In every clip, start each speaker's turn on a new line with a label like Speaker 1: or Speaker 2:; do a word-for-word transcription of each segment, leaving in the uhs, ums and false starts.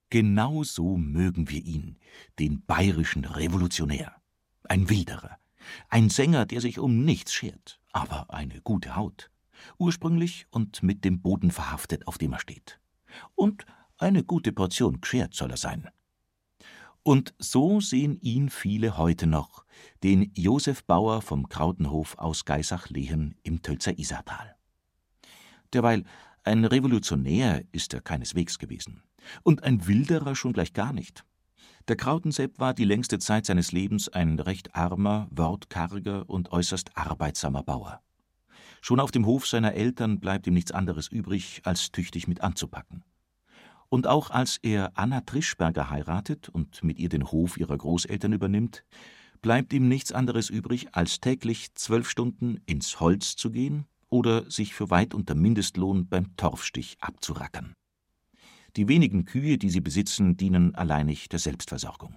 Speaker 1: Genau so mögen wir ihn, den bayerischen Revolutionär. Ein Wilderer, ein Sänger, der sich um nichts schert, aber eine gute Haut. Ursprünglich und mit dem Boden verhaftet, auf dem er steht. Und eine gute Portion geschert soll er sein. Und so sehen ihn viele heute noch, den Josef Bauer vom Krautenhof aus Geisach-Lehen im Tölzer Isartal. Derweil, ein Revolutionär ist er keineswegs gewesen. Und ein Wilderer schon gleich gar nicht. Der Krautensepp war die längste Zeit seines Lebens ein recht armer, wortkarger und äußerst arbeitsamer Bauer. Schon auf dem Hof seiner Eltern bleibt ihm nichts anderes übrig, als tüchtig mit anzupacken. Und auch als er Anna Trischberger heiratet und mit ihr den Hof ihrer Großeltern übernimmt, bleibt ihm nichts anderes übrig, als täglich zwölf Stunden ins Holz zu gehen oder sich für weit unter Mindestlohn beim Torfstich abzurackern. Die wenigen Kühe, die sie besitzen, dienen alleinig der Selbstversorgung.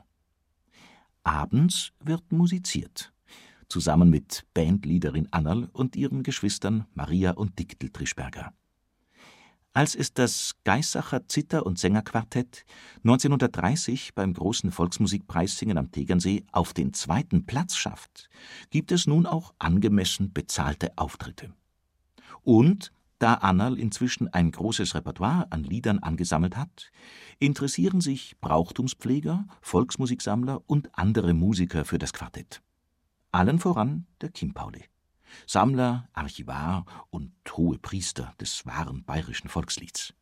Speaker 1: Abends wird musiziert, zusammen mit Bandleaderin Annerl und ihren Geschwistern Maria und Dicktel Trischberger. Als es das Geisacher Zither- und Sängerquartett neunzehnhundertdreißig beim großen Volksmusikpreissingen am Tegernsee auf den zweiten Platz schafft, gibt es nun auch angemessen bezahlte Auftritte. Und da Annerl inzwischen ein großes Repertoire an Liedern angesammelt hat, interessieren sich Brauchtumspfleger, Volksmusiksammler und andere Musiker für das Quartett. Allen voran der Chimpauli, Sammler, Archivar und Hohepriester des wahren bayerischen Volkslieds.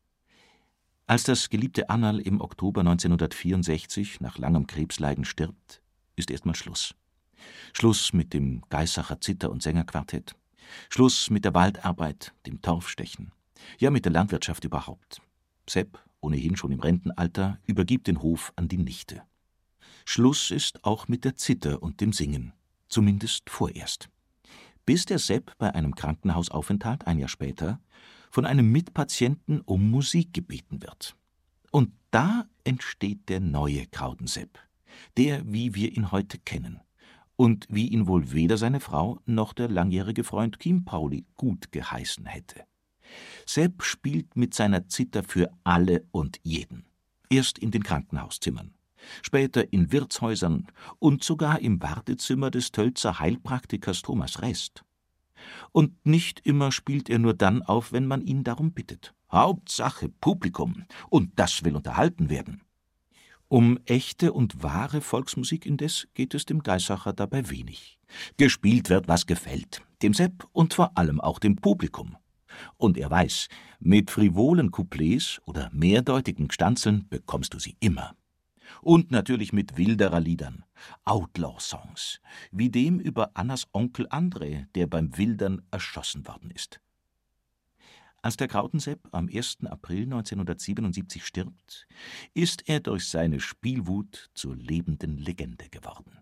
Speaker 1: Als das geliebte Annerl im Oktober neunzehnhundertvierundsechzig nach langem Krebsleiden stirbt, ist erstmal Schluss. Schluss mit dem Geisacher Zither- und Sängerquartett. Schluss mit der Waldarbeit, dem Torfstechen, ja mit der Landwirtschaft überhaupt. Sepp, ohnehin schon im Rentenalter, übergibt den Hof an die Nichte. Schluss ist auch mit der Zither und dem Singen, zumindest vorerst. Bis der Sepp bei einem Krankenhausaufenthalt ein Jahr später von einem Mitpatienten um Musik gebeten wird. Und da entsteht der neue Krautensepp, der, wie wir ihn heute kennen. Und wie ihn wohl weder seine Frau noch der langjährige Freund Chimpauli gut geheißen hätte. Sepp spielt mit seiner Zither für alle und jeden. Erst in den Krankenhauszimmern, später in Wirtshäusern und sogar im Wartezimmer des Tölzer Heilpraktikers Thomas Rest. Und nicht immer spielt er nur dann auf, wenn man ihn darum bittet. Hauptsache Publikum, und das will unterhalten werden. Um echte und wahre Volksmusik indes geht es dem Geisacher dabei wenig. Gespielt wird, was gefällt, dem Sepp und vor allem auch dem Publikum. Und er weiß, mit frivolen Couplets oder mehrdeutigen Gstanzeln bekommst du sie immer. Und natürlich mit Wildererliedern, Outlaw-Songs, wie dem über Annas Onkel André, der beim Wildern erschossen worden ist. Als der Krautensepp am ersten April neunzehnhundertsiebenundsiebzig stirbt, ist er durch seine Spielwut zur lebenden Legende geworden.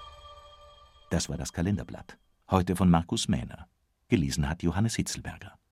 Speaker 1: Das war das Kalenderblatt, heute von Markus Mähner. Gelesen hat Johannes Hitzelberger.